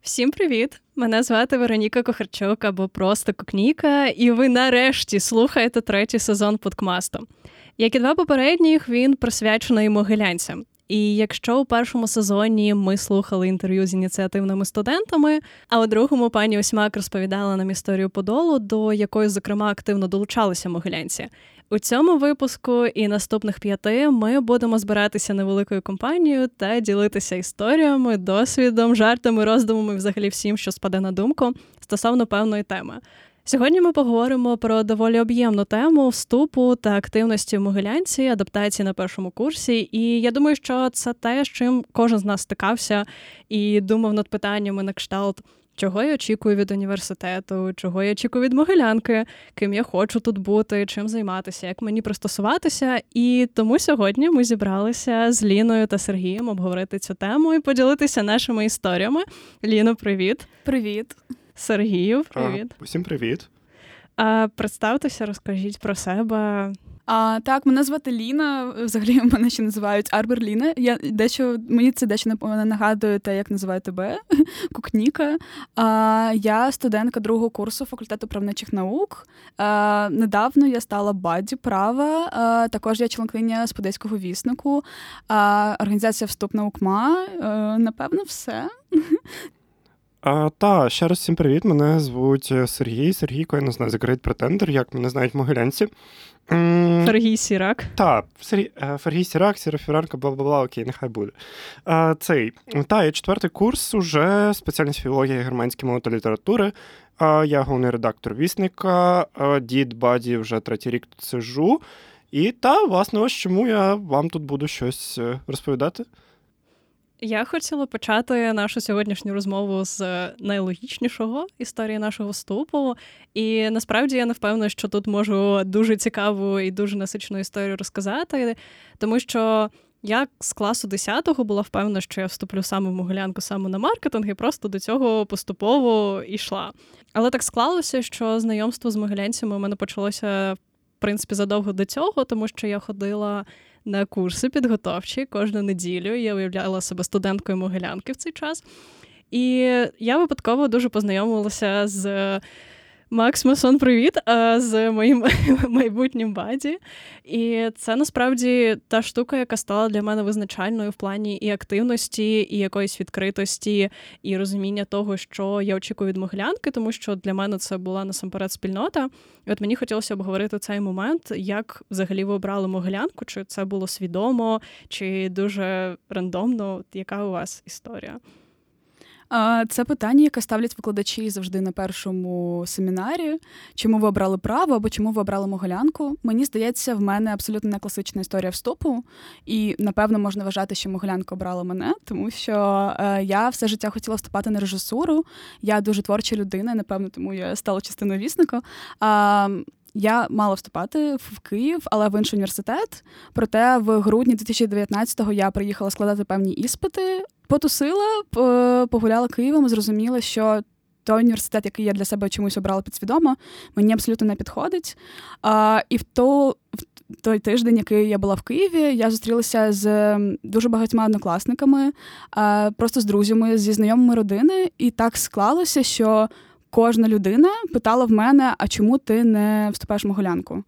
Всім привіт! Мене звати Вероніка Кохарчук або просто Кукніка, і ви нарешті слухаєте 3-й сезон подкасту. Як і 2 попередніх, він присвячений могилянцям. І якщо у першому сезоні ми слухали інтерв'ю з ініціативними студентами, а у другому пані Осьмак розповідала нам історію Подолу, до якої, зокрема, активно долучалися могилянці. У цьому випуску і наступних 5 ми будемо збиратися невеликою компанією та ділитися історіями, досвідом, жартами, роздумами, взагалі всім, що спаде на думку стосовно певної теми. Сьогодні ми поговоримо про доволі об'ємну тему вступу та активності в Могилянці, адаптації на першому курсі. І я думаю, що це те, з чим кожен з нас стикався і думав над питаннями на кшталт, чого я очікую від університету, чого я очікую від Могилянки, ким я хочу тут бути, чим займатися, як мені пристосуватися. І тому сьогодні ми зібралися з Ліною та Сергієм обговорити цю тему і поділитися нашими історіями. Ліно, привіт. Привіт. Сергію, привіт. Усім привіт. Представтеся, розкажіть про себе. Так, мене звати Ліна, взагалі мене ще називають Арбер Ліна. Мені це дещо нагадує те, як називаю тебе, Кукніка. Я студентка 2-го курсу факультету правничих наук. Недавно я стала бадді права, також я членкиня Сподейського віснику, організація «Вступ на УКМА». Напевно, все. Ще раз всім привіт, мене звуть Сергійко, я не знаю, The Great Pretender, як мене знають в Могилянці. Фергій Сірак. Фергій Сірак, Сірафіранка, бла-бла-бла, окей, нехай буде. Я 4-й курс, уже спеціальність філологія, германська мова та літератури. Я головний редактор вісника, дід баді, вже 3-й рік тут сиджу. І власне, ось чому я вам тут буду щось розповідати. Я хотіла почати нашу сьогоднішню розмову з найлогічнішого історії нашого вступу. І насправді я не впевнена, що тут можу дуже цікаву і дуже насичену історію розказати, тому що я з класу 10-го була впевнена, що я вступлю саме в Могилянку, саме на маркетинг, і просто до цього поступово йшла. Але так склалося, що знайомство з могилянцями у мене почалося, в принципі, задовго до цього, тому що я ходила на курси підготовчі кожну неділю. Я уявляла себе студенткою Могилянки в цей час. І я випадково дуже познайомилася з Макс Масон, привіт, з моїм майбутнім баді. І це насправді та штука, яка стала для мене визначальною в плані і активності, і якоїсь відкритості, і розуміння того, що я очікую від Могилянки, тому що для мене це була насамперед спільнота. І от мені хотілося обговорити цей момент, як взагалі ви обрали Могилянку, чи це було свідомо, чи дуже рандомно. Яка у вас історія? Це питання, яке ставлять викладачі завжди на першому семінарі. Чому ви обрали право або чому ви обрали Могилянку? Мені здається, в мене абсолютно не класична історія вступу. І, напевно, можна вважати, що Могилянка обрала мене, тому що я все життя хотіла вступати на режисуру. Я дуже творча людина, напевно, тому я стала частиною вісника. Я мала вступати в Київ, але в інший університет. Проте в грудні 2019-го я приїхала складати певні іспити, потусила, погуляла Києвом і зрозуміла, що той університет, який я для себе чомусь обрала підсвідомо, мені абсолютно не підходить. І в той тиждень, який я була в Києві, я зустрілася з дуже багатьма однокласниками, просто з друзями, зі знайомими родини. І так склалося, що кожна людина питала в мене, а чому ти не вступаєш в Могилянку?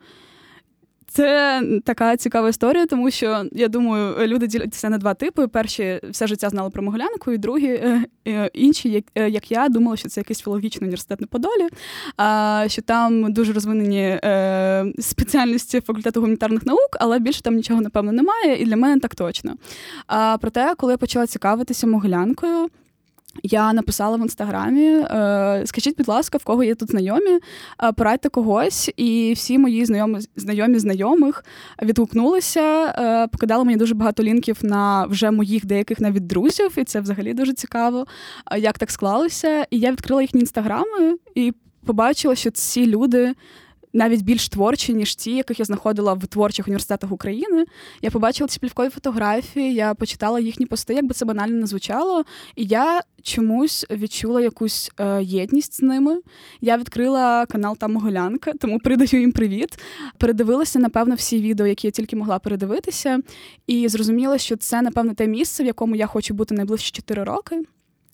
Це така цікава історія, тому що, я думаю, люди діляться на 2 типи. Перші все життя знали про Могилянку, і другі, інші, як я, думали, що це якийсь філологічний університет на Подолі, що там дуже розвинені спеціальності факультету гуманітарних наук, але більше там нічого, напевно, немає, і для мене так точно. Проте, коли я почала цікавитися Могилянкою, я написала в Інстаграмі: скажіть, будь ласка, в кого є тут знайомі, порадьте когось. І всі мої знайомі знайомих відгукнулися, покидали мені дуже багато лінків на вже моїх деяких навіть друзів, і це взагалі дуже цікаво, як так склалося. І я відкрила їхні інстаграми і побачила, що ці люди навіть більш творчі, ніж ті, яких я знаходила в творчих університетах України. Я побачила ці плівкові фотографії, я почитала їхні пости, як би це банально не звучало, і я чомусь відчула якусь єдність з ними. Я відкрила канал «Там Могилянка», тому передаю їм привіт. Передивилася, напевно, всі відео, які я тільки могла передивитися, і зрозуміла, що це, напевно, те місце, в якому я хочу бути найближчі 4 роки.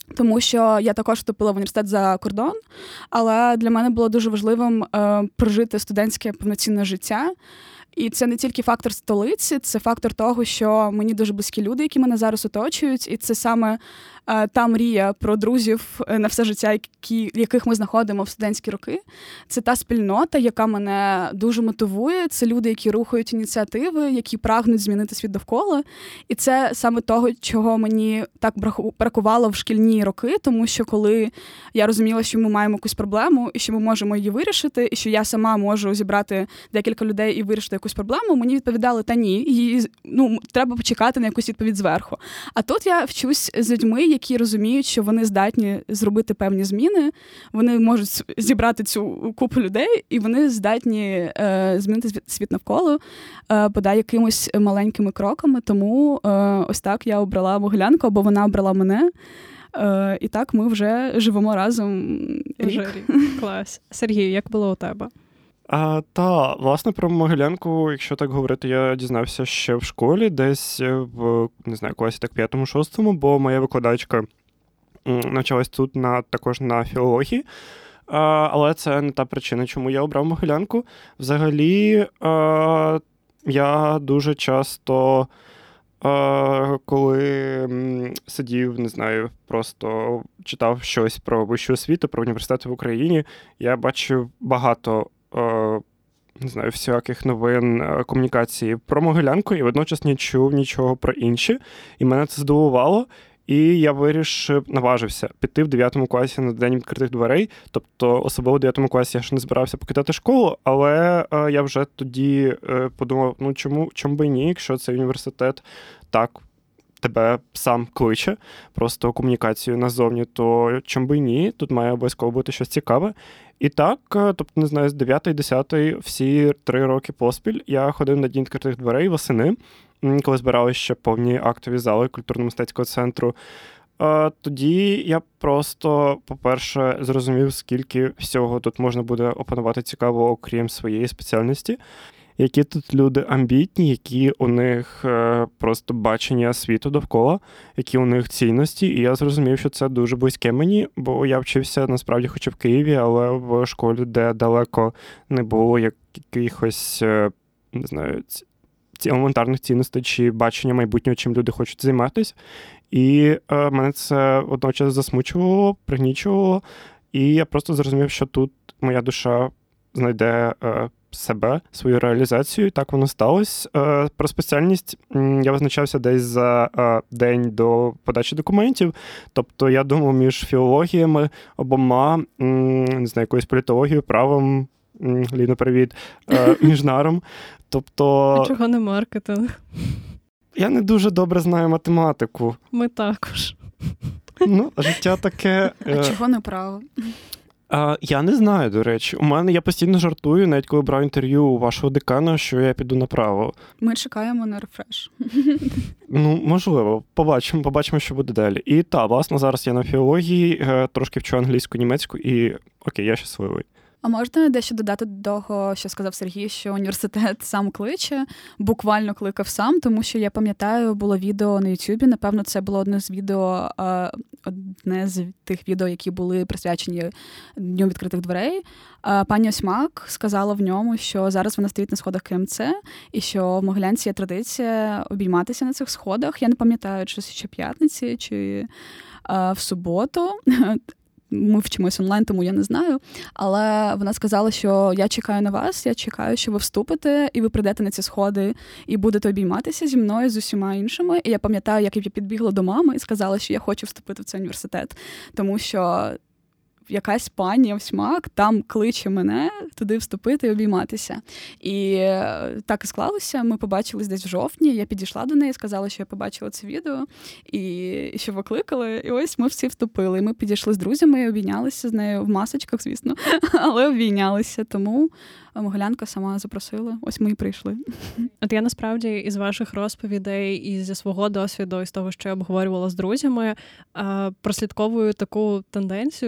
тому що я також вступила в університет за кордон, але для мене було дуже важливим прожити студентське повноцінне життя. І це не тільки фактор столиці, це фактор того, що мені дуже близькі люди, які мене зараз оточують, і це саме та мрія про друзів на все життя, яких ми знаходимо в студентські роки. Це та спільнота, яка мене дуже мотивує. Це люди, які рухають ініціативи, які прагнуть змінити світ довкола. І це саме того, чого мені так бракувало в шкільні роки, тому що коли я розуміла, що ми маємо якусь проблему, і що ми можемо її вирішити, і що я сама можу зібрати декілька людей і вирішити якусь проблему, мені відповідали, та ні, її, треба почекати на якусь відповідь зверху. А тут я вчусь з людьми, які розуміють, що вони здатні зробити певні зміни, вони можуть зібрати цю купу людей, і вони здатні змінити світ навколо, бодай якимось маленькими кроками. Тому ось так я обрала Могилянку, або вона обрала мене. І так ми вже живемо разом рік. Клас. Сергій, як було у тебе? Власне, про Могилянку, якщо так говорити, я дізнався ще в школі, десь в, класі так 5-6, бо моя викладачка навчалась тут також на філології, але це не та причина, чому я обрав Могилянку. Взагалі, я дуже часто, коли сидів, просто читав щось про вищу освіту, про університети в Україні, я бачив багато всяких новин, комунікації про Могилянку, і водночас не чув нічого про інші. І мене це здивувало. І я наважився піти в 9 класі на День відкритих дверей. Тобто, особливо в 9 класі я ще не збирався покидати школу, але я вже тоді подумав, чому би і ні, якщо цей університет так тебе сам кличе, просто комунікацію назовні, то чому би і ні, тут має обов'язково бути щось цікаве. І так, з 9 і 10 всі 3 роки поспіль я ходив на День відкритих дверей восени, коли збирали ще повні актові зали культурно-мистецького центру. Тоді я просто, по-перше, зрозумів, скільки всього тут можна буде опанувати цікавого, окрім своєї спеціальності. Які тут люди амбітні, які у них просто бачення світу довкола, які у них цінності. І я зрозумів, що це дуже близьке мені, бо я вчився, насправді, хоч і в Києві, але в школі, де далеко не було якихось, елементарних цінностей чи бачення майбутнього, чим люди хочуть займатися. І мене це водночас засмучувало, пригнічувало. І я просто зрозумів, що тут моя душа знайде себе, свою реалізацію, і так воно сталося. Про спеціальність я визначався десь за день до подачі документів. Тобто я думав між філологіями обома, якоюсь політологією, правом, Ліно, привіт, міжнаром. Тобто... А чого не маркетинг? Я не дуже добре знаю математику. Ми також. Життя таке... А чого не право? Я не знаю, до речі. Я постійно жартую, навіть коли брав інтерв'ю у вашого декана, що я піду направо. Ми чекаємо на рефреш. Можливо. Побачимо, що буде далі. І власне, зараз я на філології, трошки вчу англійську, німецьку, і окей, я щасливий. А можете дещо додати до того, що сказав Сергій, що університет сам кличе, буквально кликав сам, тому що я пам'ятаю, було відео на Ютубі, напевно, це було одне з тих відео, які були присвячені Дню відкритих дверей. Пані Осьмак сказала в ньому, що зараз вона стоїть на сходах КМЦ, і що в Могилянці є традиція обійматися на цих сходах. Я не пам'ятаю, чи щоп'ятниці, чи в суботу. Ми вчимось онлайн, тому я не знаю. Але вона сказала, що я чекаю на вас, я чекаю, що ви вступите, і ви прийдете на ці сходи, і будете обійматися зі мною, з усіма іншими. І я пам'ятаю, як я підбігла до мами і сказала, що я хочу вступити в цей університет, тому що якась пані Осьмак там кличе мене туди вступити і обійматися. І так і склалося. Ми побачились десь в жовтні, я підійшла до неї, сказала, що я побачила це відео, і що викликали. І ось ми всі вступили. І ми підійшли з друзями, обійнялися з нею в масочках, звісно, але обійнялися. Тому Могилянка сама запросила. Ось ми і прийшли. От я насправді із ваших розповідей, і зі свого досвіду, і з того, що я обговорювала з друзями, прослідковую таку тенденцію, що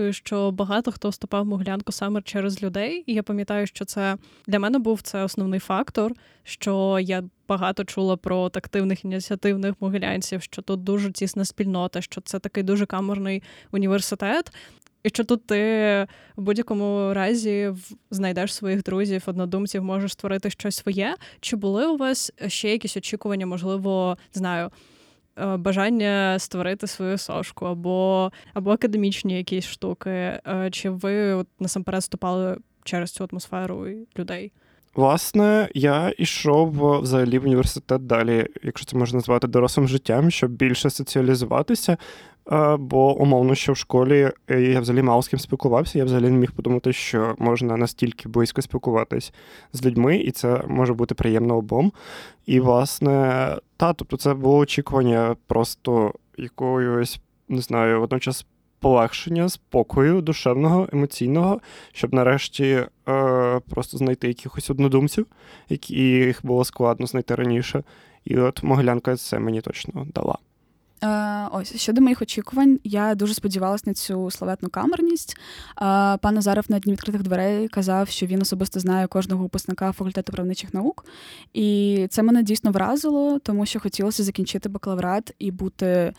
що багато хто вступав в Могилянку саме через людей. І я пам'ятаю, що це для мене був це основний фактор, що я багато чула про активних ініціативних могилянців, що тут дуже тісна спільнота, що це такий дуже камерний університет. І що тут ти в будь-якому разі знайдеш своїх друзів, однодумців, можеш створити щось своє. Чи були у вас ще якісь очікування, можливо, не знаю, бажання створити свою сошку або академічні якісь штуки? Чи ви от насамперед вступали через цю атмосферу людей? Власне, я йшов взагалі в університет далі, якщо це можна назвати дорослим життям, щоб більше соціалізуватися, бо умовно, що в школі я взагалі мало з ким спілкувався, я взагалі не міг подумати, що можна настільки близько спілкуватись з людьми, і це може бути приємно обом. І, власне, тобто це було очікування просто якоїсь, не знаю, водночас полегшення, спокою душевного, емоційного, щоб нарешті просто знайти якихось однодумців, яких було складно знайти раніше. І от Могилянка це мені точно дала. Ось, щодо моїх очікувань, я дуже сподівалася на цю славетну камерність. Пан Назаров на Дні відкритих дверей казав, що він особисто знає кожного випускника факультету правничих наук. І це мене дійсно вразило, тому що хотілося закінчити бакалаврат і бути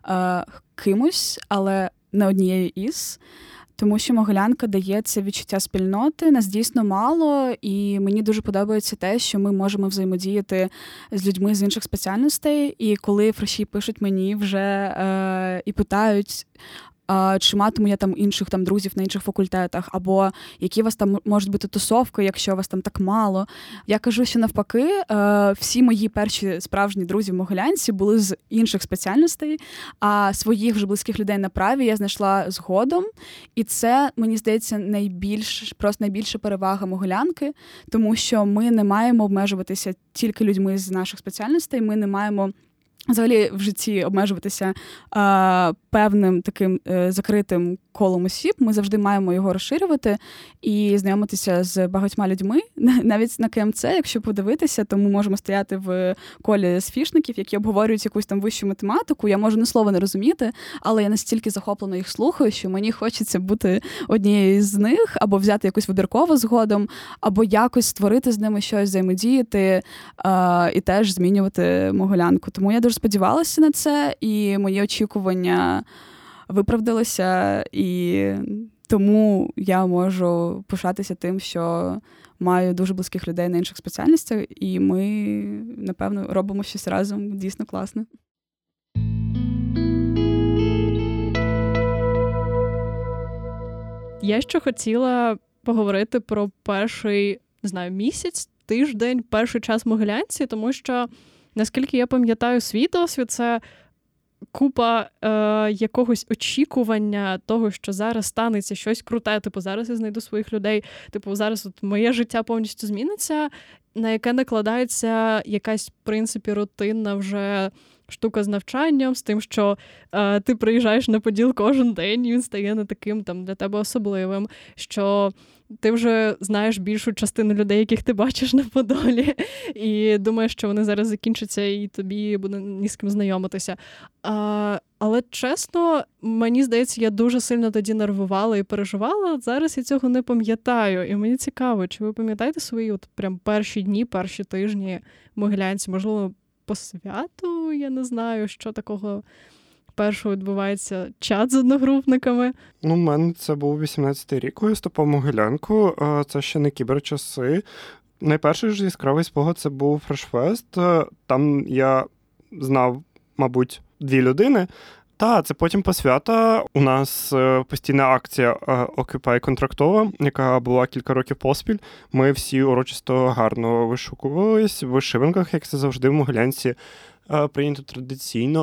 кимось, але не однією із. Тому що Могилянка дає це відчуття спільноти, нас дійсно мало, і мені дуже подобається те, що ми можемо взаємодіяти з людьми з інших спеціальностей, і коли фреші пишуть мені вже і питають, чи матиму я там інших там друзів на інших факультетах, або які у вас там можуть бути тусовки, якщо вас там так мало. Я кажу, що навпаки, всі мої перші справжні друзі в Могилянці були з інших спеціальностей, а своїх вже близьких людей на праві я знайшла згодом. І це, мені здається, найбільша перевага Могилянки, тому що ми не маємо обмежуватися тільки людьми з наших спеціальностей, ми не маємо взагалі в житті обмежуватися певним таким закритим колом осіб. Ми завжди маємо його розширювати і знайомитися з багатьма людьми. Навіть на КМЦ, якщо подивитися, то ми можемо стояти в колі сфішників, які обговорюють якусь там вищу математику. Я можу ні слова не розуміти, але я настільки захоплено їх слухаю, що мені хочеться бути однією з них, або взяти якусь вибіркову згодом, або якось створити з ними щось, взаємодіяти і теж змінювати Могилянку. Тому я дуже сподівалася на це, і мої очікування виправдалися, і тому я можу пишатися тим, що маю дуже близьких людей на інших спеціальностях, і ми, напевно, робимо щось разом дійсно класне. Я ще хотіла поговорити про перший, не знаю, місяць, тиждень, перший час в Могилянці, тому що, наскільки я пам'ятаю свій досвід, це купа якогось очікування того, що зараз станеться щось круте, типу зараз я знайду своїх людей, типу зараз от моє життя повністю зміниться, на яке накладається якась, в принципі, рутинна вже штука з навчанням, з тим, що ти приїжджаєш на Поділ кожен день, і він стає не таким там для тебе особливим, що ти вже знаєш більшу частину людей, яких ти бачиш на Подолі, і думаєш, що вони зараз закінчаться, і тобі буде ні з ким знайомитися. Але, чесно, мені здається, я дуже сильно тоді нервувала і переживала, от зараз я цього не пам'ятаю. І мені цікаво, чи ви пам'ятаєте свої от прям перші дні, перші тижні в Могилянці? Можливо, по святу, я не знаю, що такого першого відбувається, чат з одногрупниками. Ну, у мене це був 18-й рік, коли я вступав в Могилянку. Це ще не кіберчаси. Найперший ж яскравий спогад – це був фрешфест. Там я знав, мабуть, 2 людини. Це потім по свята. У нас постійна акція Occupy контрактова, яка була кілька років поспіль. Ми всі урочисто гарно вишукувались в вишиванках, як це завжди в Могилянці прийнято традиційно.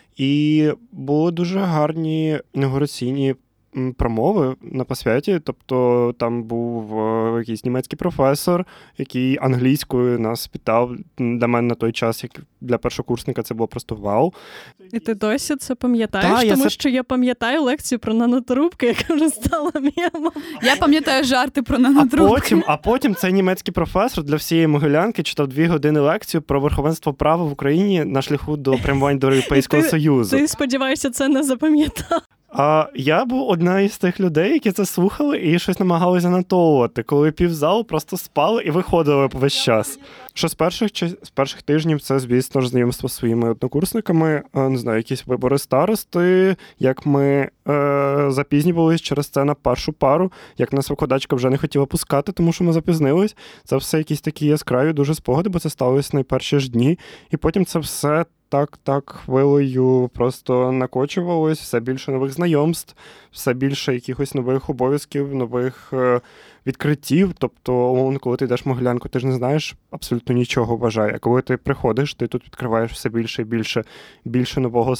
І були дуже гарні інаугураційні промови на посвяті. Тобто там був якийсь німецький професор, який англійською нас питав. Для мене на той час, як для першокурсника, це було просто вау. І ти досі це пам'ятаєш? Тому що я пам'ятаю лекцію про нанотрубки, яка вже стала мемом. Я пам'ятаю жарти про нанотрубки. А потім цей німецький професор для всієї Могилянки читав 2 години лекцію про верховенство права в Україні на шляху до прямування до Європейського Союзу. Ти, сподіваюся, це не запам'ятав? Я був одна із тих людей, які це слухали і щось намагалися занотовувати, коли півзалу просто спали і виходили весь час. Що з перших тижнів це, звісно ж, знайомство з своїми однокурсниками, не знаю, якісь вибори старости, як ми запізнювались через це на першу пару, як нас викладачка вже не хотіла пускати, тому що ми запізнились. Це все якісь такі яскраві дуже спогади, бо це сталося найперші ж дні. І потім це все так хвилею просто накочувалось, все більше нових знайомств, все більше якихось нових обов'язків, нових відкриттів. Тобто, коли ти йдеш в Могилянку, ти ж не знаєш абсолютно нічого, вважаю. А коли ти приходиш, ти тут відкриваєш все більше і більше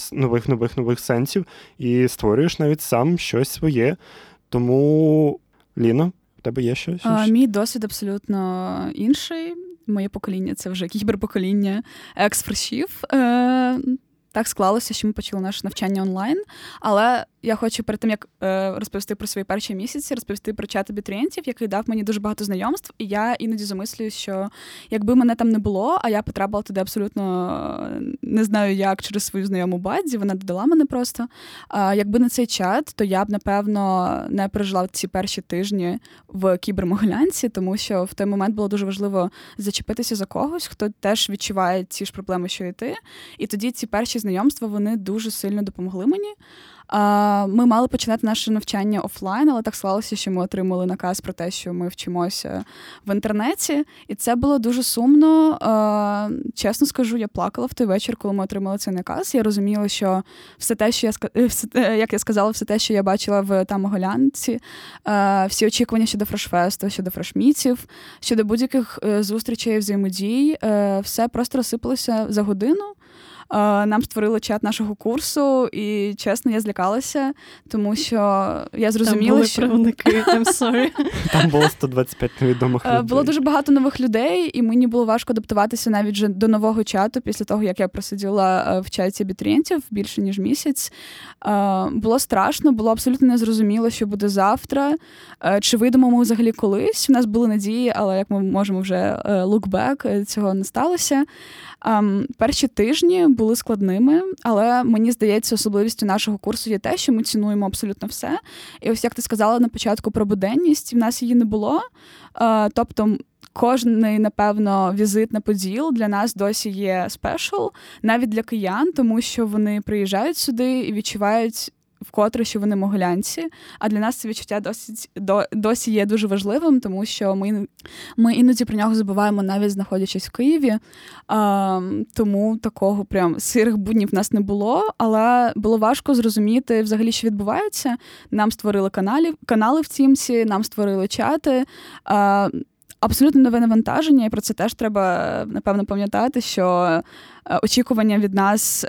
нових сенсів і створюєш навіть сам щось своє. Тому, Ліно, в тебе є щось? Мій досвід абсолютно інший. Моє покоління – це вже кіберпокоління екс-фрешів. Так склалося, що ми почали наше навчання онлайн. Але я хочу перед тим, як розповісти про свої перші місяці, розповісти про чат абітурієнтів, який дав мені дуже багато знайомств. І я іноді замислюю, що якби мене там не було, а я потрапила туди абсолютно не знаю як, через свою знайому бадзі, вона додала мене просто. Якби не цей чат, то я б, напевно, не пережила ці перші тижні в кібермогилянці, тому що в той момент було дуже важливо зачепитися за когось, хто теж відчуває ті ж проблеми, що і ти. І тоді ці перші знайомства, вони дуже сильно допомогли мені. Ми мали починати наше навчання офлайн, але так склалося, що ми отримали наказ про те, що ми вчимося в інтернеті. І це було дуже сумно. Чесно скажу, я плакала в той вечір, коли ми отримали цей наказ. Я розуміла, що все те, що як я сказала, все те, що я бачила в Могилянці, всі очікування щодо фрешфесту, щодо фрешмітів, щодо будь-яких зустрічей, взаємодій, все просто розсипалося за годину. Нам створили чат нашого курсу, і, чесно, я злякалася, тому що я зрозуміла, що... Там були правники, I'm sorry. Там було 125 невідомих людей. Було дуже багато нових людей, і мені було важко адаптуватися навіть вже до нового чату, після того, як я просиділа в чаті абітурієнтів більше, ніж місяць. Було страшно, було абсолютно незрозуміло, що буде завтра, чи вийдемо ми взагалі колись. У нас були надії, але, як ми можемо вже look back, цього не сталося. Перші тижні були складними, але мені здається, особливістю нашого курсу є те, що ми цінуємо абсолютно все. І ось як ти сказала на початку про буденність, в нас її не було. Тобто кожний, напевно, візит на Поділ для нас досі є спешл, навіть для киян, тому що вони приїжджають сюди і відчувають вкотре, що вони могилянці, а для нас це відчуття досі є дуже важливим, тому що ми іноді про нього забуваємо, навіть знаходячись в Києві, тому такого прям сирих буднів в нас не було, але було важко зрозуміти взагалі, що відбувається. Нам створили канали в Тімсі, нам створили чати, абсолютно нове навантаження, і про це теж треба, напевно, пам'ятати, що очікування від нас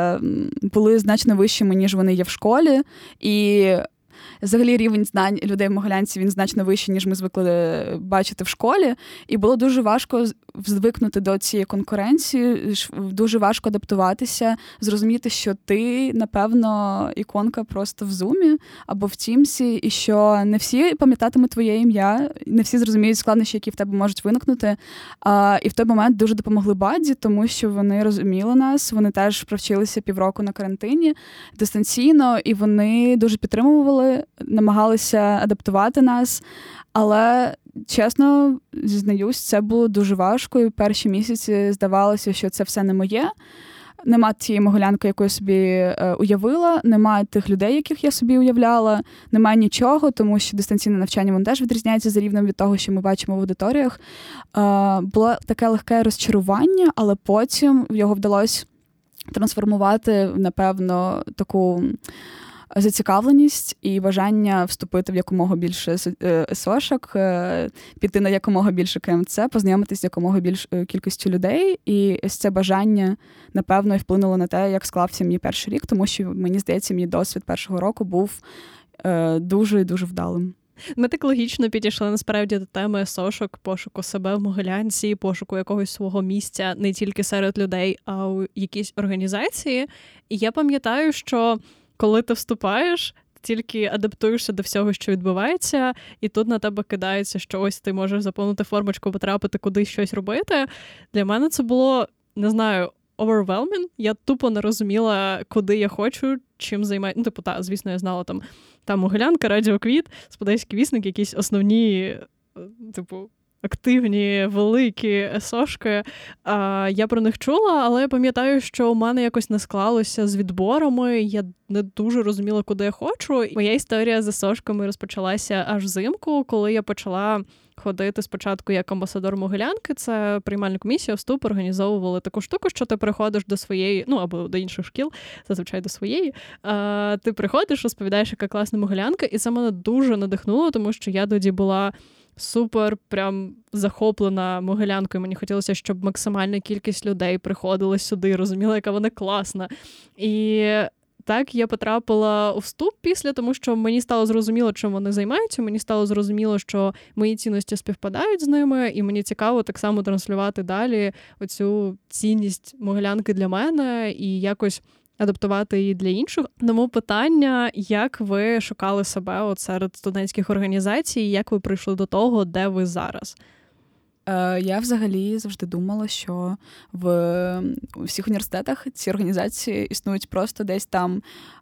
були значно вищими, ніж вони є в школі, і взагалі рівень знань людей в Могилянці, він значно вищий, ніж ми звикли бачити в школі, і було дуже важко звикнути до цієї конкуренції, дуже важко адаптуватися, зрозуміти, що ти, напевно, іконка просто в Зумі або в Тімсі, і що не всі пам'ятатимуть твоє ім'я, не всі зрозуміють складнощі, які в тебе можуть виникнути. І в той момент дуже допомогли баді, тому що вони розуміли нас, вони теж провчилися півроку на карантині дистанційно, і вони дуже підтримували, намагалися адаптувати нас, але, чесно, зізнаюсь, це було дуже важко, і перші місяці здавалося, що це все не моє. Нема тієї Могилянки, яку я собі уявила, немає тих людей, яких я собі уявляла, немає нічого, тому що дистанційне навчання воно теж відрізняється за рівнем від того, що ми бачимо в аудиторіях. Було таке легке розчарування, але потім його вдалося трансформувати, напевно, таку зацікавленість і бажання вступити в якомога більше СОшок, піти на якомога більше КМЦ, познайомитися з якомога більшою кількістю людей. І ось це бажання, напевно, і вплинуло на те, як склався мій перший рік, тому що, мені здається, мій досвід першого року був дуже і дуже вдалим. Ми так логічно підійшли, насправді, до теми сошок, пошуку себе в Могилянці, пошуку якогось свого місця не тільки серед людей, а у якійсь організації. І я пам'ятаю, що коли ти вступаєш, тільки адаптуєшся до всього, що відбувається, і тут на тебе кидається, що ось ти можеш заповнити формочку, потрапити кудись щось робити. Для мене це було, не знаю, overwhelming. Я тупо не розуміла, куди я хочу, чим займається. Звісно, я знала там Могилянка, Радіо Квіт, Сподейський вісник, якісь основні, активні, великі СОшки. Я про них чула, але я пам'ятаю, що у мене якось не склалося з відборами, я не дуже розуміла, куди я хочу. Моя історія з СОшками розпочалася аж взимку, коли я почала ходити спочатку як амбасадор Могилянки, це приймальна комісія, вступ, організовували таку штуку, що ти приходиш до своєї, або до інших шкіл, зазвичай до своєї, ти приходиш, розповідаєш, яка класна Могилянка, і це мене дуже надихнуло, тому що я тоді була супер прям захоплена Могилянкою. Мені хотілося, щоб максимальна кількість людей приходила сюди, розуміла, яка вона класна. І так я потрапила у вступ після, тому що мені стало зрозуміло, чим вони займаються, мені стало зрозуміло, що мої цінності співпадають з ними, і мені цікаво так само транслювати далі оцю цінність Могилянки для мене і якось адаптувати її для інших. Тому питання, як ви шукали себе серед студентських організацій, як ви прийшли до того, де ви зараз? Я взагалі завжди думала, що в всіх університетах ці організації існують просто десь там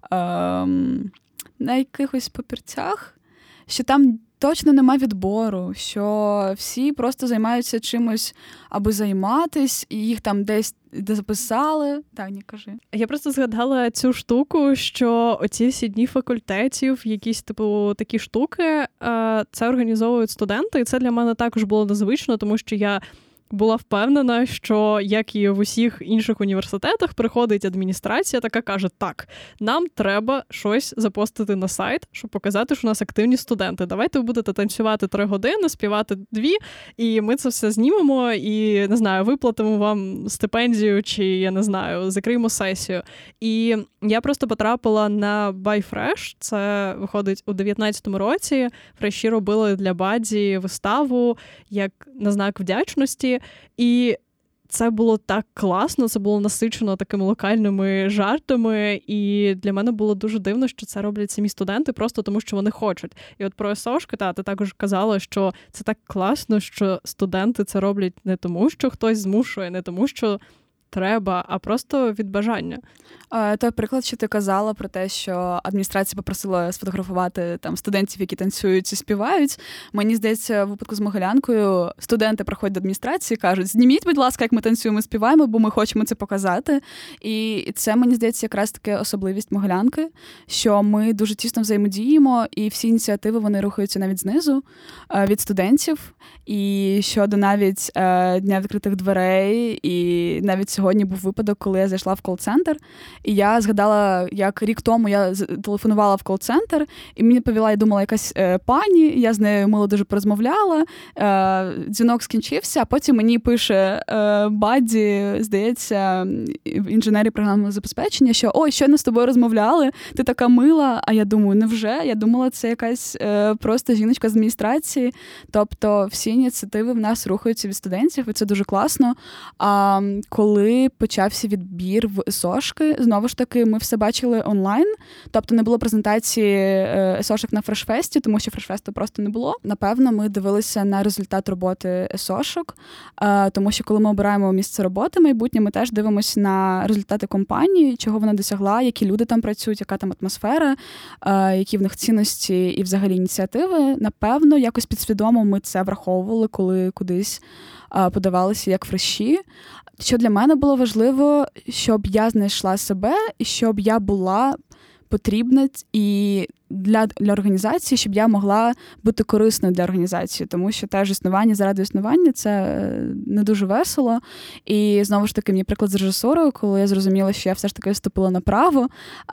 на якихось папірцях, що там точно нема відбору, що всі просто займаються чимось, аби займатись, і їх там десь записали. Таня, кажи. Я просто згадала цю штуку, що оці всі дні факультетів, якісь такі штуки, це організовують студенти, і це для мене також було незвично, тому що я була впевнена, що, як і в усіх інших університетах, приходить адміністрація, така каже, так, нам треба щось запостити на сайт, щоб показати, що у нас активні студенти. Давайте ви будете танцювати 3 години, співати 2, і ми це все знімемо і, не знаю, виплатимо вам стипендію, чи, я не знаю, закриємо сесію. І я просто потрапила на ByFresh, це виходить у 19-му році. Фреші робили для Баді виставу як на знак вдячності. І це було так класно, це було насичено такими локальними жартами, і для мене було дуже дивно, що це роблять самі студенти просто тому, що вони хочуть. І от про СОшки, ти також казала, що це так класно, що студенти це роблять не тому, що хтось змушує, не тому, що треба, а просто від бажання. Той приклад, що ти казала про те, що адміністрація попросила сфотографувати там студентів, які танцюють і співають. Мені здається, в випадку з Могилянкою студенти приходять до адміністрації і кажуть, зніміть, будь ласка, як ми танцюємо і співаємо, бо ми хочемо це показати. І це, мені здається, якраз таки особливість Могилянки, що ми дуже тісно взаємодіємо, і всі ініціативи, вони рухаються навіть знизу, від студентів. І щодо навіть Дня відкритих дверей, і навіть сьогодні був випадок, коли я зайшла в кол-центр, і я згадала, як рік тому я телефонувала в кол-центр, і мені повіла, я думала, якась пані, я з нею мило дуже порозмовляла, дзвінок скінчився, а потім мені пише Бадді, здається, в інженерії програмного забезпечення, що ой, щойно з тобою розмовляли, ти така мила, а я думаю, невже? Я думала, це якась просто жіночка з адміністрації, тобто всі ініціативи в нас рухаються від студентів, і це дуже класно. А коли почався відбір в СОшки, знову ж таки, ми все бачили онлайн, тобто не було презентації СОшок на Фрешфесті, тому що Фрешфесту просто не було. Напевно, ми дивилися на результат роботи СОшок, тому що коли ми обираємо місце роботи майбутнє, ми теж дивимося на результати компанії, чого вона досягла, які люди там працюють, яка там атмосфера, які в них цінності і взагалі ініціативи. Напевно, якось підсвідомо ми це враховували, коли кудись подавалися як фреші. Що для мене було важливо, щоб я знайшла себе і щоб я була потрібна і для організації, щоб я могла бути корисною для організації, тому що теж існування заради існування – це не дуже весело. І знову ж таки, мій приклад з режисурою, коли я зрозуміла, що я все ж таки вступила на право,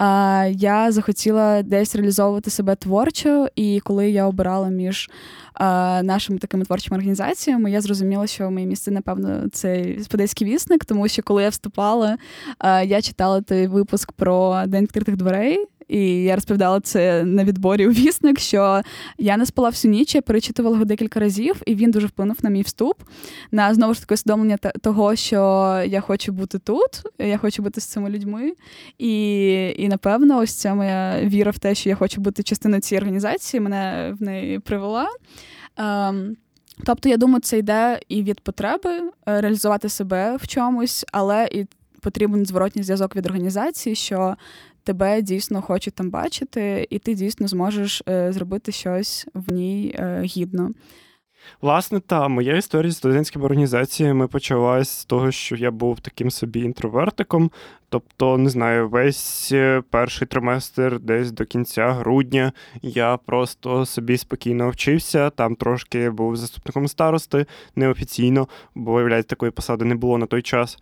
я захотіла десь реалізовувати себе творчо, і коли я обирала між нашими такими творчими організаціями, я зрозуміла, що моє місце, напевно, це Сподейський вісник, тому що коли я вступала, я читала той випуск про День відкритих дверей, і я розповідала це на відборі у вісник, що я не спала всю ніч, я перечитувала його декілька разів, і він дуже вплинув на мій вступ, на, знову ж таки, усвідомлення того, що я хочу бути тут, я хочу бути з цими людьми, і напевно, ось ця моя віра в те, що я хочу бути частиною цієї організації, мене в неї привела. Тобто, я думаю, це йде і від потреби реалізувати себе в чомусь, але і потрібен зворотній зв'язок від організації, що тебе дійсно хочуть там бачити, і ти дійсно зможеш зробити щось в ній гідно. Власне, моя історія з студентськими організаціями почалась з того, що я був таким собі інтровертиком. Тобто, не знаю, весь перший триместр, десь до кінця грудня, я просто собі спокійно вчився, там трошки був заступником старости, неофіційно, бо, виявляється, такої посади не було на той час.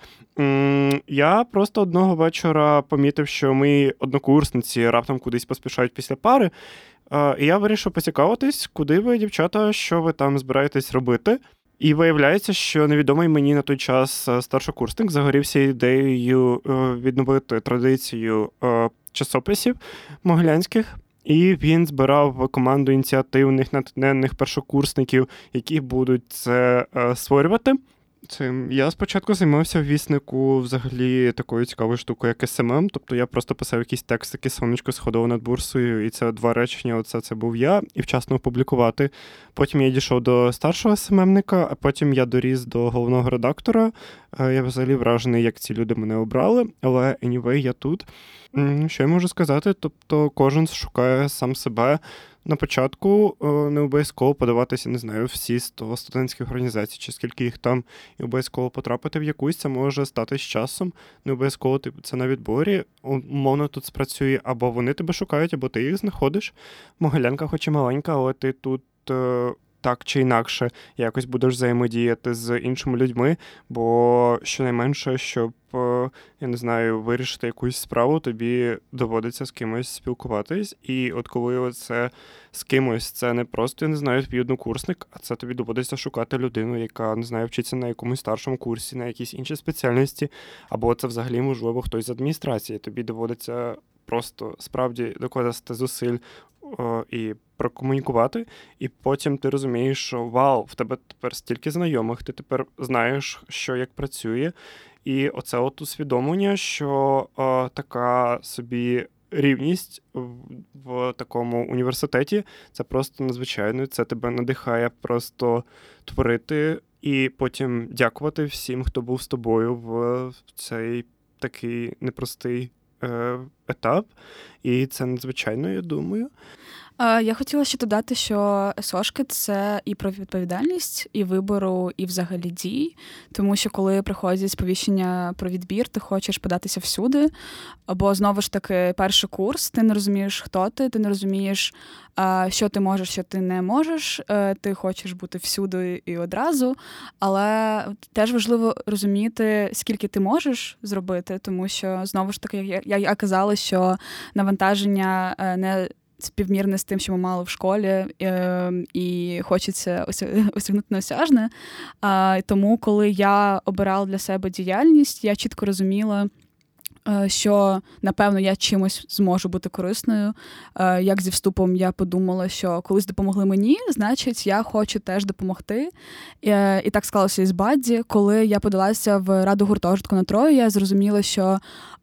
Я просто одного вечора помітив, що мої однокурсниці раптом кудись поспішають після пари, і я вирішив поцікавитись, куди ви, дівчата, що ви там збираєтесь робити. І виявляється, що невідомий мені на той час старшокурсник загорівся ідеєю відновити традицію часописів могилянських. І він збирав команду ініціативних, натхненних першокурсників, які будуть це створювати. Я спочатку займався в віснику взагалі такою цікавою штукою, як СММ. Тобто я просто писав якісь текстики, сонечко сходило над бурсою, і це 2 речення, це був я, і вчасно опублікувати. Потім я дійшов до старшого СММника, а потім я доріс до головного редактора. Я взагалі вражений, як ці люди мене обрали, але anyway, я тут. Що я можу сказати? Тобто кожен шукає сам себе. На початку не обов'язково подаватися, не знаю, всі 100 студентських організацій, чи скільки їх там, і обов'язково потрапити в якусь, це може стати з часом. Не обов'язково це на відборі. Умовно тут спрацює, або вони тебе шукають, або ти їх знаходиш. Могилянка хоч і маленька, але ти тут так чи інакше якось будеш взаємодіяти з іншими людьми, бо щонайменше, щоб, я не знаю, вирішити якусь справу, тобі доводиться з кимось спілкуватись. І от коли це з кимось, це не просто, я не знаю, твій однокурсник, а це тобі доводиться шукати людину, яка, не знаю, вчиться на якомусь старшому курсі, на якійсь іншій спеціальності, або це взагалі, можливо, хтось з адміністрації. Тобі доводиться просто справді докладати зусиль і прокомунікувати, і потім ти розумієш, що вау, в тебе тепер стільки знайомих, ти тепер знаєш, що як працює, і оце от усвідомлення, що така собі рівність в такому університеті, це просто надзвичайно, це тебе надихає просто творити і потім дякувати всім, хто був з тобою в цей такий непростий етап, і це надзвичайно, я думаю. Я хотіла ще додати, що СОшки – це і про відповідальність, і вибору, і взагалі дій. Тому що коли приходять сповіщення про відбір, ти хочеш податися всюди. Або, знову ж таки, перший курс, ти не розумієш, хто ти не розумієш, що ти можеш, що ти не можеш. Ти хочеш бути всюди і одразу. Але теж важливо розуміти, скільки ти можеш зробити, тому що, знову ж таки, я казала, що навантаження не співмірне з тим, що ми мали в школі, і хочеться осягнути неосяжне. Тому, коли я обирала для себе діяльність, я чітко розуміла, що, напевно, я чимось зможу бути корисною. Як зі вступом я подумала, що колись допомогли мені, значить, я хочу теж допомогти. І так склалося і з Бадді. Коли я подалася в раду гуртожитку на Трою, я зрозуміла, що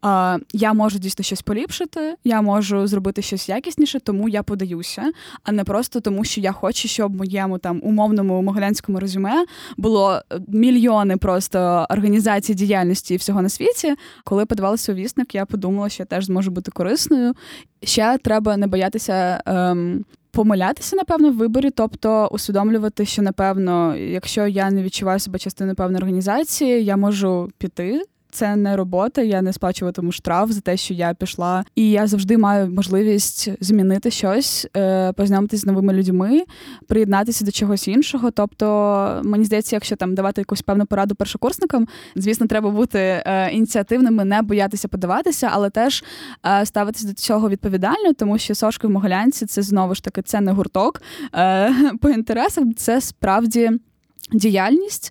я можу дійсно щось поліпшити, я можу зробити щось якісніше, тому я подаюся, а не просто тому, що я хочу, щоб в моєму там умовному могилянському резюме було мільйони просто організацій діяльності і всього на світі. Коли подавалася у вісник, я подумала, що я теж зможу бути корисною. Ще треба не боятися помилятися, напевно, в виборі, тобто усвідомлювати, що, напевно, якщо я не відчуваю себе частиною певної організації, я можу піти. Це не робота, я не сплачуватиму штраф за те, що я пішла. І я завжди маю можливість змінити щось, познайомитися з новими людьми, приєднатися до чогось іншого. Тобто, мені здається, якщо там давати якусь певну пораду першокурсникам, звісно, треба бути ініціативними, не боятися подаватися, але теж ставитися до цього відповідально, тому що Сошки в Могилянці – це, знову ж таки, це не гурток по інтересам, це справді діяльність,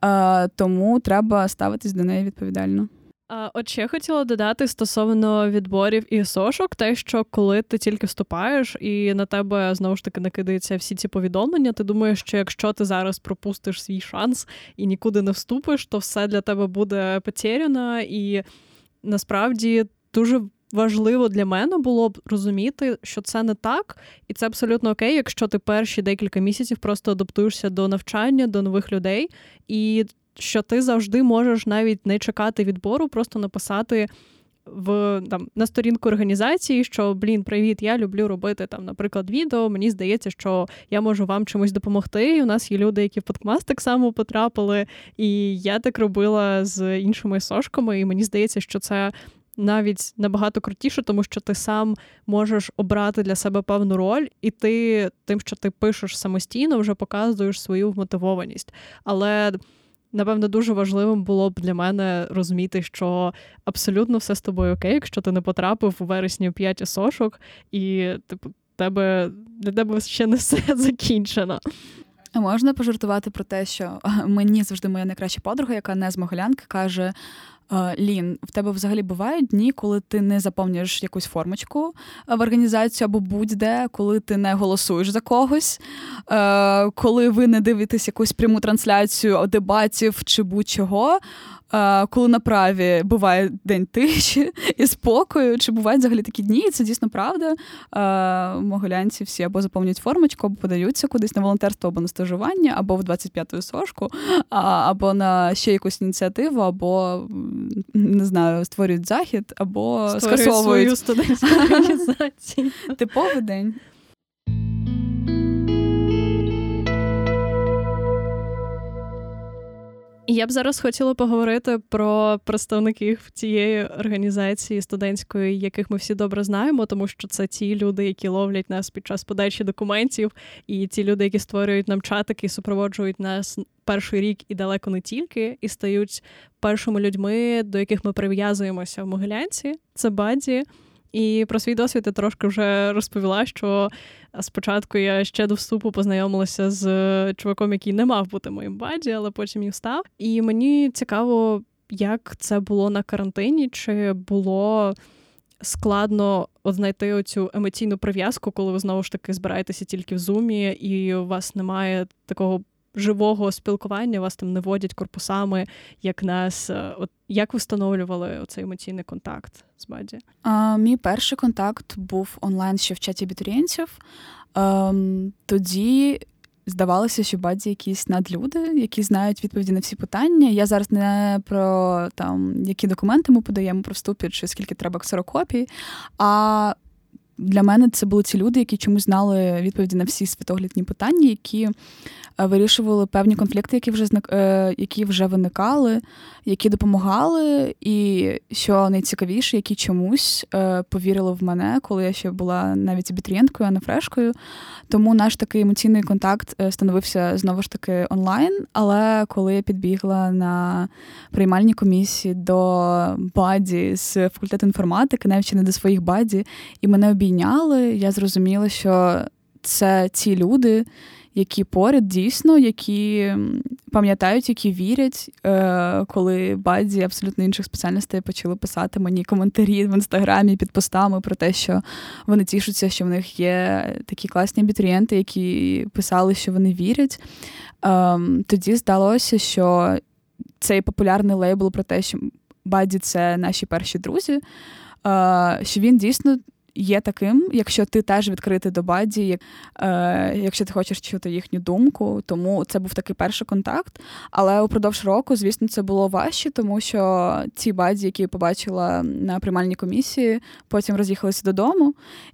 тому треба ставитись до неї відповідально. От ще хотіла додати стосовно відборів і сошок, те, що коли ти тільки вступаєш і на тебе, знову ж таки, накидаються всі ці повідомлення, ти думаєш, що якщо ти зараз пропустиш свій шанс і нікуди не вступиш, то все для тебе буде потеряно, і насправді дуже важливо для мене було б розуміти, що це не так, і це абсолютно окей, якщо ти перші декілька місяців просто адаптуєшся до навчання, до нових людей, і що ти завжди можеш навіть не чекати відбору, просто написати на сторінку організації, що, привіт, я люблю робити, наприклад, відео, мені здається, що я можу вам чимось допомогти, і у нас є люди, які в подкаст так само потрапили, і я так робила з іншими сошками, і мені здається, що це навіть набагато крутіше, тому що ти сам можеш обрати для себе певну роль, і ти тим, що ти пишеш самостійно, вже показуєш свою вмотивованість. Але напевно, дуже важливим було б для мене розуміти, що абсолютно все з тобою окей, якщо ти не потрапив у вересні у 5 сошок, і для тебе ще не все закінчено. А можна пожартувати про те, що мені завжди моя найкраща подруга, яка не з Могилянки, каже: Лін, в тебе взагалі бувають дні, коли ти не заповнюєш якусь формочку в організацію або будь-де, коли ти не голосуєш за когось, коли ви не дивитесь якусь пряму трансляцію дебатів чи будь-чого, коли на праві буває день тиші і спокою, чи бувають взагалі такі дні, і це дійсно правда. Могилянці всі або заповнюють формочку, або подаються кудись на волонтерство, або на стажування, або в 25-ю сошку, або на ще якусь ініціативу, або, не знаю, створюють захід, або скасовують свою студентську організацію. Типовий день. Я б зараз хотіла поговорити про представників цієї організації студентської, яких ми всі добре знаємо, тому що це ті люди, які ловлять нас під час подачі документів, і ті люди, які створюють нам чатики, супроводжують нас перший рік і далеко не тільки, і стають першими людьми, до яких ми прив'язуємося в Могилянці. Це баді. І про свій досвід я трошки вже розповіла, що спочатку я ще до вступу познайомилася з чуваком, який не мав бути моїм баді, але потім і став. І мені цікаво, як це було на карантині, чи було складно знайти оцю емоційну прив'язку, коли ви знову ж таки збираєтеся тільки в Зумі, і у вас немає такого живого спілкування, вас там не водять корпусами, як нас. Як ви встановлювали оцей емоційний контакт з баді? Мій перший контакт був онлайн ще в чаті абітурієнтів. Тоді здавалося, що баді якісь надлюди, які знають відповіді на всі питання. Я зараз не про які документи ми подаємо, про вступі, чи скільки треба ксерокопій, а для мене це були ці люди, які чомусь знали відповіді на всі світоглядні питання, які вирішували певні конфлікти, які вже виникали, які допомагали, і, що найцікавіше, які чомусь повірили в мене, коли я ще була навіть абітурієнткою, а не фрешкою. Тому наш такий емоційний контакт становився, знову ж таки, онлайн, але коли я підбігла на приймальній комісії до баді з факультету інформатики, навіть не до своїх баді, і мене обійняли, я зрозуміла, що це ті люди, які поряд дійсно, які пам'ятають, які вірять, коли баді абсолютно інших спеціальностей почали писати мені коментарі в Інстаграмі під постами про те, що вони тішуться, що в них є такі класні абітурієнти, які писали, що вони вірять. Тоді здалося, що цей популярний лейбл про те, що баді – це наші перші друзі, що він дійсно є таким, якщо ти теж відкритий до баді, якщо ти хочеш чути їхню думку. Тому це був такий перший контакт. Але упродовж року, звісно, це було важче, тому що ті баді, які я побачила на приймальній комісії, потім роз'їхалися додому.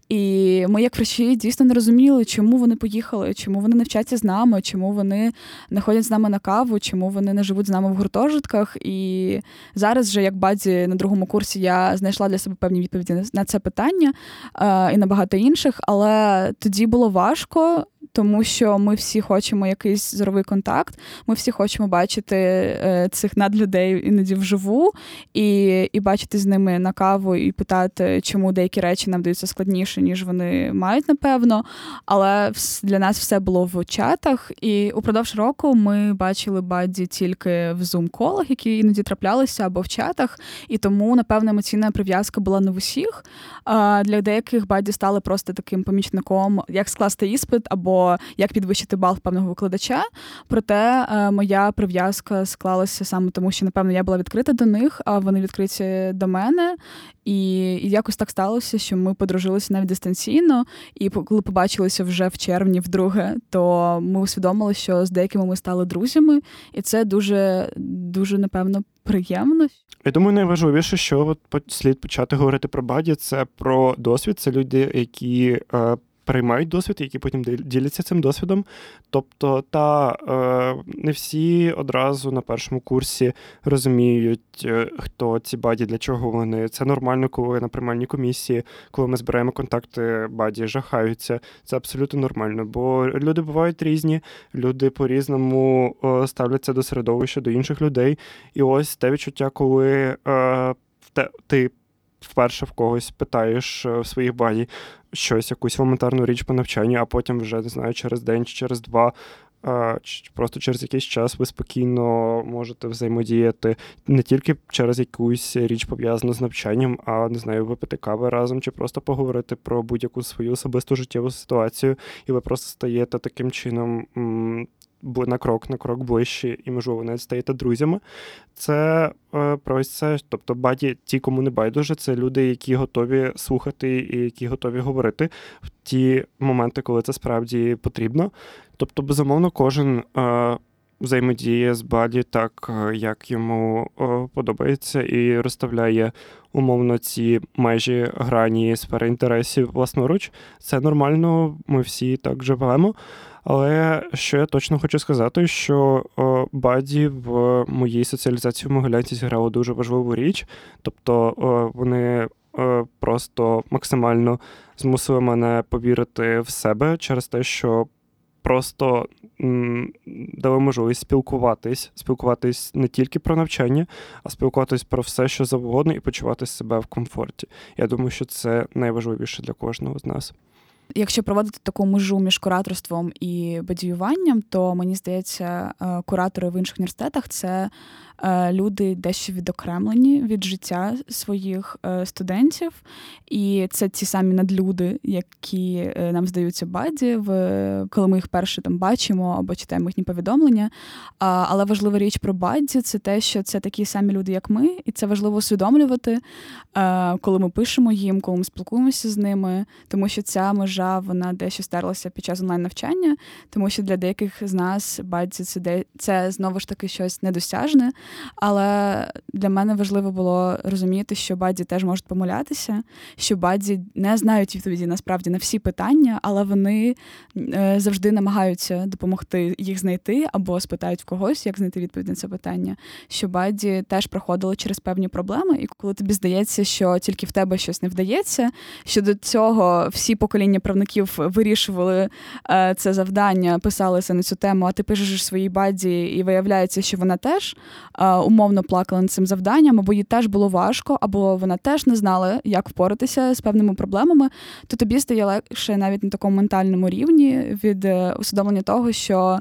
І ми, як врачі, дійсно не розуміли, чому вони поїхали, чому вони не вчаться з нами, чому вони не ходять з нами на каву, чому вони не живуть з нами в гуртожитках. І зараз вже, як баді на другому курсі, я знайшла для себе певні відповіді на це питання і на багато інших, але тоді було важко, тому що ми всі хочемо якийсь зоровий контакт, ми всі хочемо бачити цих надлюдей іноді вживу і бачити з ними на каву і питати, чому деякі речі нам даються складніше, ніж вони мають, напевно. Але для нас все було в чатах, і упродовж року ми бачили баді тільки в зум-колах, які іноді траплялися, або в чатах, і тому, напевно, емоційна прив'язка була не в усіх. Для деяких баді стали просто таким помічником, як скласти іспит, або або як підвищити бал в певного викладача. Проте моя прив'язка склалася саме тому, що, напевно, я була відкрита до них, а вони відкриті до мене. І якось так сталося, що ми подружилися навіть дистанційно, і коли побачилися вже в червні вдруге, то ми усвідомили, що з деякими ми стали друзями, і це дуже, дуже, напевно, приємно. Я думаю, найважливіше, що слід почати говорити про баді, це про досвід. Це люди, які переймають досвід, які потім діляться цим досвідом. Тобто, не всі одразу на першому курсі розуміють, хто ці баді, для чого вони. Це нормально, коли на приймальній комісії, коли ми збираємо контакти, баді жахаються. Це абсолютно нормально, бо люди бувають різні, люди по-різному ставляться до середовища, до інших людей. І ось те відчуття, коли ти вперше в когось питаєш в своїх баді щось, якусь елементарну річ по навчанню, а потім вже, не знаю, через день чи через два, чи просто через якийсь час ви спокійно можете взаємодіяти не тільки через якусь річ пов'язану з навчанням, а, не знаю, випити кави разом, чи просто поговорити про будь-яку свою особисту життєву ситуацію, і ви просто стаєте таким чином на крок ближче, і, можливо, навіть стаєте друзями. Це про ось це. Тобто баді, ті, кому не байдуже, це люди, які готові слухати і які готові говорити в ті моменти, коли це справді потрібно. Тобто, безумовно, кожен взаємодіє з баді так, як йому подобається, і розставляє умовно ці межі, грані, сфери інтересів власноруч. Це нормально, ми всі так живемо. Але що я точно хочу сказати, що баді в моїй соціалізації в Могилянці зіграло дуже важливу річ. Тобто вони просто максимально змусили мене повірити в себе через те, що просто дали можливість спілкуватись не тільки про навчання, а спілкуватись про все, що завгодно, і почувати себе в комфорті. Я думаю, що це найважливіше для кожного з нас. Якщо проводити таку межу між кураторством і бадіюванням, то, мені здається, куратори в інших університетах – це люди дещо відокремлені від життя своїх студентів. І це ті самі надлюди, які нам здаються баді, коли ми їх перше там бачимо або читаємо їхні повідомлення. Але важлива річ про баді – це те, що це такі самі люди, як ми, і це важливо усвідомлювати, коли ми пишемо їм, коли ми спілкуємося з ними, тому що ця межа, вона дещо стерлася під час онлайн-навчання, тому що для деяких з нас баді – це знову ж таки щось недосяжне. Але для мене важливо було розуміти, що баді теж можуть помилятися, що баді не знають відповіді насправді на всі питання, але вони завжди намагаються допомогти їх знайти або спитають в когось, як знайти відповідь на це питання. Що баді теж проходили через певні проблеми, і коли тобі здається, що тільки в тебе щось не вдається, що до цього всі покоління правників вирішували це завдання, писалися на цю тему, а ти пишеш своїй баді і виявляється, що вона теж умовно плакала над цим завданням, або їй теж було важко, або вона теж не знала, як впоратися з певними проблемами, то тобі стає легше навіть на такому ментальному рівні від усвідомлення того, що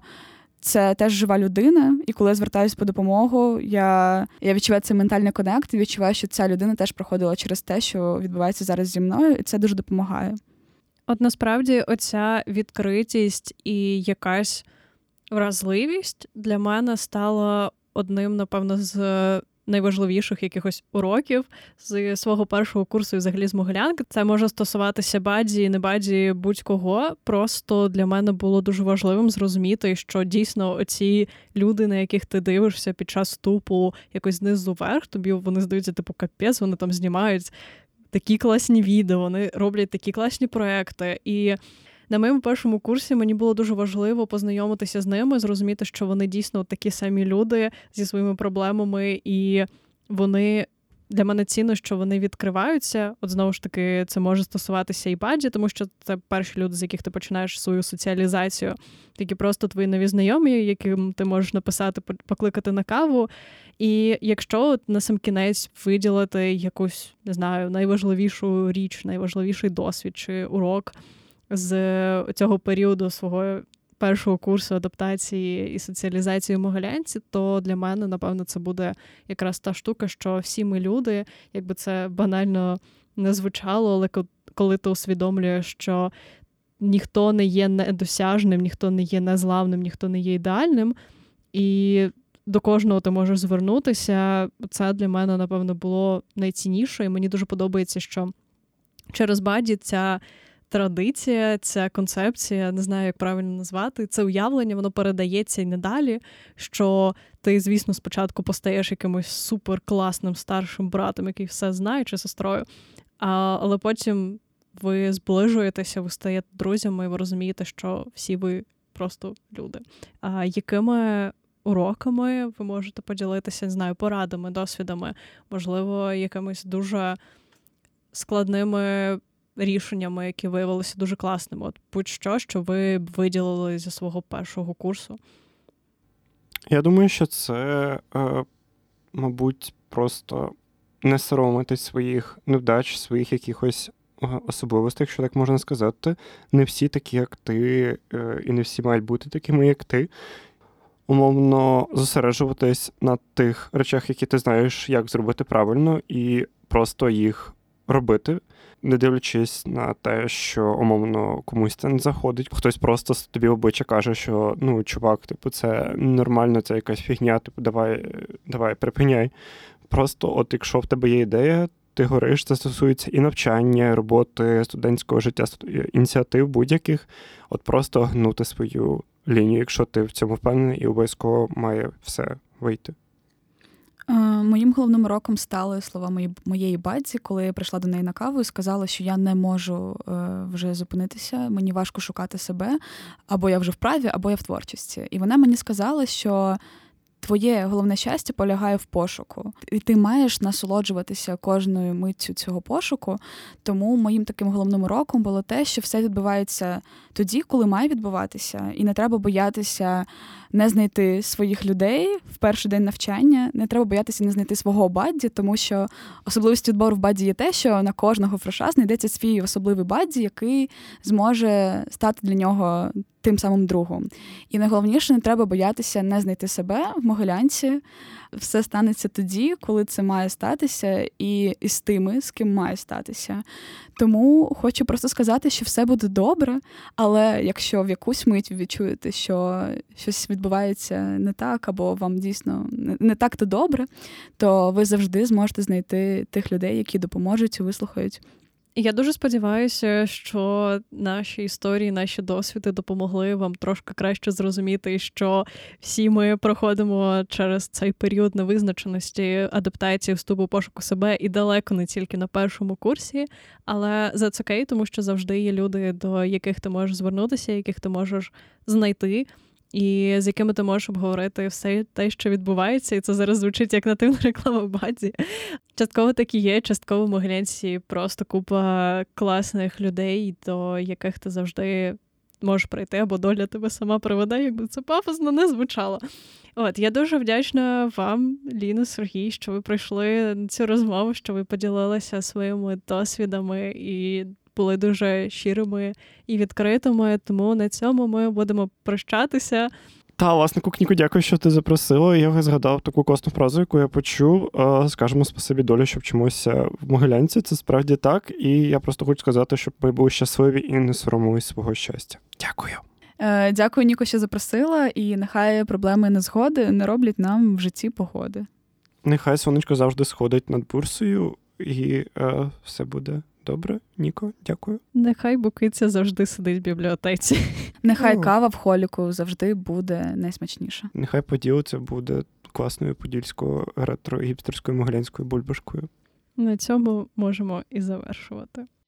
це теж жива людина, і коли я звертаюся по допомогу, я відчуваю цей ментальний конект, і відчуваю, що ця людина теж проходила через те, що відбувається зараз зі мною, і це дуже допомагає. От насправді оця відкритість і якась вразливість для мене стала одним, напевно, з найважливіших якихось уроків з свого першого курсу і взагалі з Могилянки. Це може стосуватися баді і не баді будь-кого. Просто для мене було дуже важливим зрозуміти, що дійсно оці люди, на яких ти дивишся під час вступу якось знизу вверх, тобі вони здаються типу капець, вони там знімають такі класні відео, вони роблять такі класні проекти. І на моєму першому курсі мені було дуже важливо познайомитися з ними, зрозуміти, що вони дійсно такі самі люди зі своїми проблемами, і вони для мене цінно, що вони відкриваються. От знову ж таки, це може стосуватися і баді, тому що це перші люди, з яких ти починаєш свою соціалізацію, такі просто твої нові знайомі, яким ти можеш написати, покликати на каву. І якщо на сам кінець виділити якусь, не знаю, найважливішу річ, найважливіший досвід чи урок з цього періоду свого першого курсу адаптації і соціалізації в Могилянці, то для мене, напевно, це буде якраз та штука, що всі ми люди, якби це банально не звучало, але коли ти усвідомлюєш, що ніхто не є недосяжним, ніхто не є незламним, ніхто не є ідеальним. І до кожного ти можеш звернутися. Це для мене, напевно, було найцінніше. І мені дуже подобається, що через баді ця традиція, ця концепція, не знаю, як правильно назвати, це уявлення, воно передається і надалі, що ти, звісно, спочатку постаєш якимось суперкласним старшим братом, який все знає, чи сестрою, але потім ви зближуєтеся, ви стаєте друзями, і ви розумієте, що всі ви просто люди. А якими уроками ви можете поділитися, не знаю, порадами, досвідами, можливо, якимись дуже складними рішеннями, які виявилися дуже класними? От будь-що, що ви б виділили зі свого першого курсу. Я думаю, що це, мабуть, просто не соромитись своїх невдач, своїх якихось особливостей, якщо так можна сказати. Не всі такі, як ти, і не всі мають бути такими, як ти. Умовно зосереджуватись на тих речах, які ти знаєш, як зробити правильно, і просто їх робити, не дивлячись на те, що, умовно, комусь це не заходить. Хтось просто тобі в обличчя каже, що, ну, чувак, типу, це нормально, це якась фігня, типу, давай, припиняй. Просто от якщо в тебе є ідея, ти гориш, це стосується і навчання, роботи, студентського життя, ініціатив будь-яких, от просто гнути свою лінію, якщо ти в цьому впевнений, і обов'язково має все вийти. Моїм головним уроком стали слова моєї бадзі, коли я прийшла до неї на каву і сказала, що я не можу вже зупинитися, мені важко шукати себе, або я вже вправі, або я в творчості. І вона мені сказала, що твоє головне щастя полягає в пошуку. І ти маєш насолоджуватися кожною миттю цього пошуку. Тому моїм таким головним уроком було те, що все відбувається тоді, коли має відбуватися. І не треба боятися не знайти своїх людей в перший день навчання. Не треба боятися не знайти свого бадді, тому що особливістю відбору в бадді є те, що на кожного фреша знайдеться свій особливий бадді, який зможе стати для нього тим самим другом. І найголовніше, не треба боятися не знайти себе в Могилянці. Все станеться тоді, коли це має статися, і з тими, з ким має статися. Тому хочу просто сказати, що все буде добре, але якщо в якусь мить ви відчуєте, що щось відбувається не так, або вам дійсно не так-то добре, то ви завжди зможете знайти тих людей, які допоможуть і вислухають. Я дуже сподіваюся, що наші історії, наші досвіди допомогли вам трошки краще зрозуміти, що всі ми проходимо через цей період невизначеності, адаптації, вступу, пошуку себе, і далеко не тільки на першому курсі, але that's окей, тому що завжди є люди, до яких ти можеш звернутися, яких ти можеш знайти, і з якими ти можеш обговорити все те, що відбувається, і це зараз звучить як нативна реклама в баді. Частково так і є, частково в Могилянці просто купа класних людей, до яких ти завжди можеш прийти, або доля тебе сама приведе, якби це пафосно не звучало. От, я дуже вдячна вам, Ліна, Сергій, що ви прийшли на цю розмову, що ви поділилися своїми досвідами і були дуже щирими і відкритими, тому на цьому ми будемо прощатися. Та, власне, Кукніку, дякую, що ти запросила. Я згадав таку класну фразу, яку я почув. Скажемо спасибі долі, що вчимося в Могилянці. Це справді так. І я просто хочу сказати, щоб ви були щасливі і не соромились свого щастя. Дякую. Дякую, Ніко, що запросила. І нехай проблеми і незгоди не роблять нам в житті погоди. Нехай сонечко завжди сходить над бурсою, і все буде добре. Ніко, дякую. Нехай Букиця завжди сидить в бібліотеці. Нехай кава в холіку завжди буде найсмачніша. Нехай поділиться буде класною подільською ретро-гіпстерською могилянською бульбашкою. На цьому можемо і завершувати.